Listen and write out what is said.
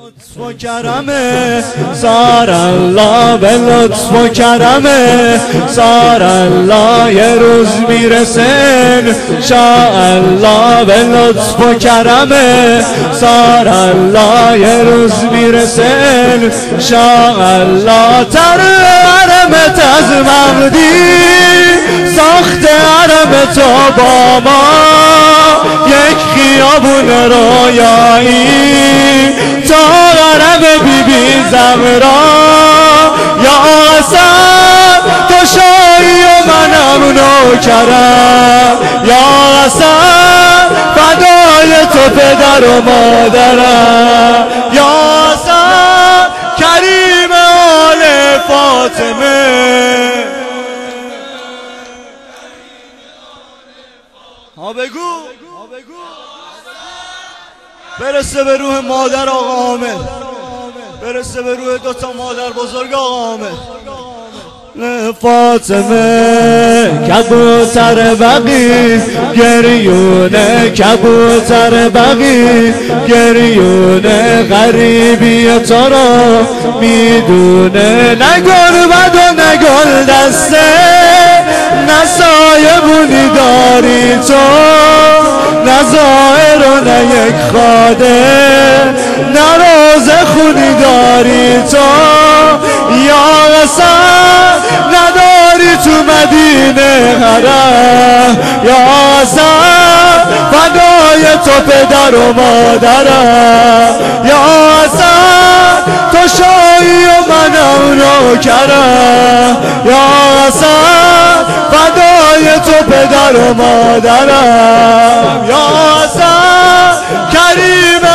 لطف و کرمه سار الله به لطف و کرمه سار الله یه روز میرسن شاء الله به لطف و کرمه سار الله یه روز میرسن شاء الله تر حرمت از مهدی ساخت حرم تو با ما یک خیابون رویایی تا حرم بی بی زهرا یا حسن تو شاهی و منم نوکرم یا حسن فدای تو پدر و مادرم یا حسن کریم آل فاطمه ها بگو برسه به روح مادر آقا حامد برسه به روح دوتا مادر بزرگ آقا حامد فاطمه کبوتر بقی گریونه کبوتر بقی گریونه غریبی تو را میدونه نه گربد و نه گل دسته نه سایبونی داری تو نه ظاهر و نه یک خاده نه روزه خونی داری تو یا حسن نداری تو مدینه حرم یا حسن فدای تو پدر و مادرم یا حسن تو شاهی و منم نوکرم یا حسن فدای تو پدر و مادرم یا حسن کریم